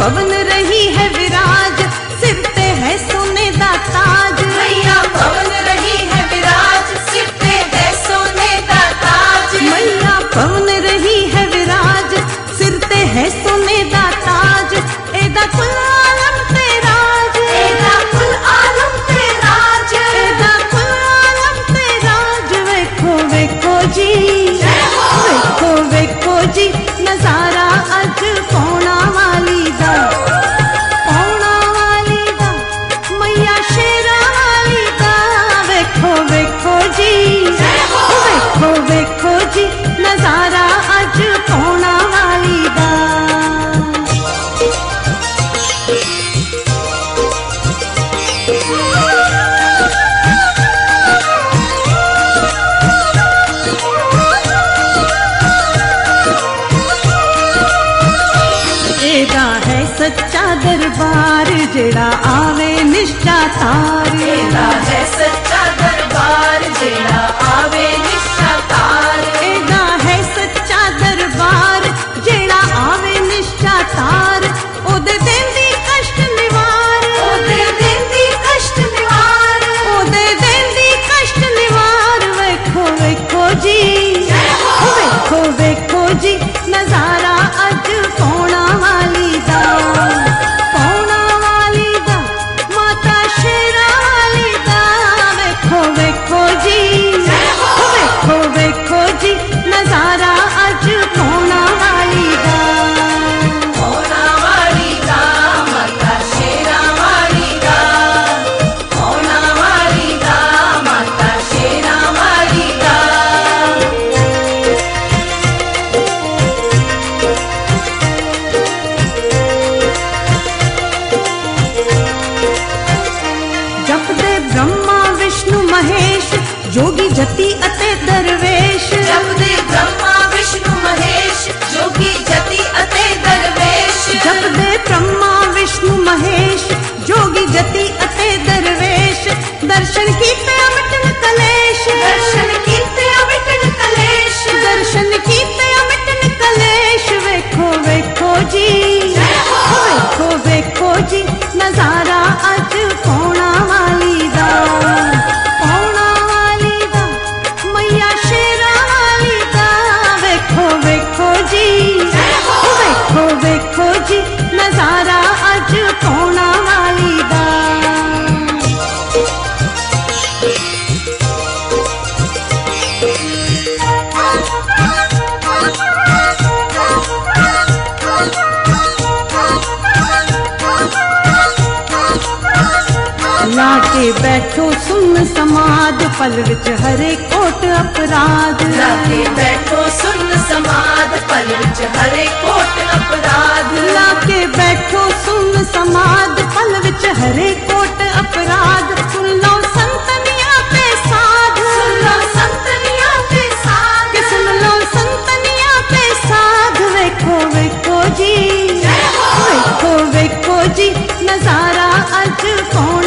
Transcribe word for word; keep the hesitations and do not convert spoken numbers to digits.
पवन रही है विराज, सिर पे है सोने दा ताज। मैया पवन रही है विराज, सिर पे है सोने दा ताज। मैया पवन रही है विराज, सिर पे है सोने दा ताज। एदा कुल आलम ते राज, एदा कुल आलम ते राज, एदा कुल आलम ते राज। वेखो वेखो जी, वेखो वेखो जी, नजारा अज पौना वाली दा, पौना वाली दा, मैया शेरा वाली दा। वेखो वेखो जी, वेखो वेखो जी, नजारा अज पौना वाली दा। एदा है सच्चा दरबार, जेड़ा आवे निष्ठा तार। एदा है सच्चा दरबार, जेड़ा आवे निष्ठा तार। एदा है सच्चा दरबार, जेड़ा आवे निष्ठा तार। ओदे देंदी कष्ट निवार, ओदे देंदी कष्ट निवार, ओदे देंदी कष्ट निवार। वेखो वेखो जी, वेखो वेखो जी, नजारा अज पौना वाली दा, पौना वाली दा, माता शेरा वाली दा। वेखो वेखो जी, वेखो वेखो जी, नजारा अज पौना वाली दा। पौना वाली दा, माता शेरा वाली दा। पौना वाली दा, माता शेरा वाली दा। जपदे ब्रह्मा विष्णु महेश, जोगी जति अते दरवेश। जपदे ब्रह्मा विष्णु महेश, जोगी जति अते दरवेश। जपदे ब्रह्मा विष्णु महेश, जोगी जति अते दरवेश। दर्शन कीते अमिटन कलेश, दर्शन कीते अमिटन कलेश, दर्शन कीते अमिटन कलेश। वेखो वेखो जी, वेखो वेखो जी, नजारा अज पौना वाली दा, पौना वाली दा, मैया शेरा वाली दा। वेखो वेखो जी, वेखो वेखो जी, नजारा अज पौना वाली दा। लाके बैठो सुन समाद, पल विच हरे कोट अपराध। लाके बैठो सुन समाद, पल विच हरे कोट अपराध। लाके बैठो सुन समाद, पल विच हरे कोट अपराध। सुन लो संतनिया पे साध, सुन लो संतनिया पे साध, कि सुन लो संतनिया पे साध। वेखो वेखो जी, वेखो वेखो जी, नजारा अज पौना